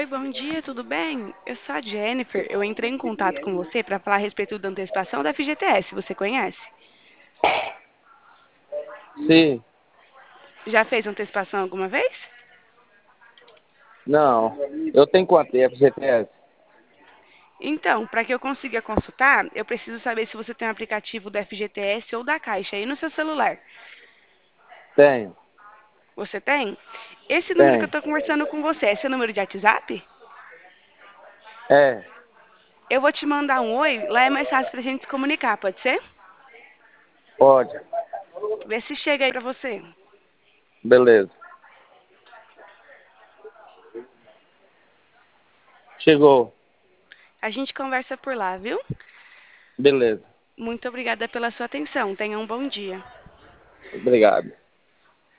Oi, bom dia, tudo bem? Eu sou a Jennifer. Eu entrei em contato com você para falar a respeito da antecipação da FGTS. Você conhece? Sim, Já fez antecipação alguma vez? não. Eu tenho quanto de FGTS? Então, para que eu consiga consultar, eu preciso saber se você tem um aplicativo da FGTS ou da Caixa aí no seu celular. Tenho, Você tem? Esse número que eu tenho. estou conversando com você é seu número de WhatsApp? É, Eu vou te mandar um oi, lá é mais fácil para a gente se comunicar, pode ser? pode. Vê se chega aí para você. Beleza. Chegou. A gente conversa por lá, viu? Beleza. Muito obrigada pela sua atenção. Tenha um bom dia. Obrigado.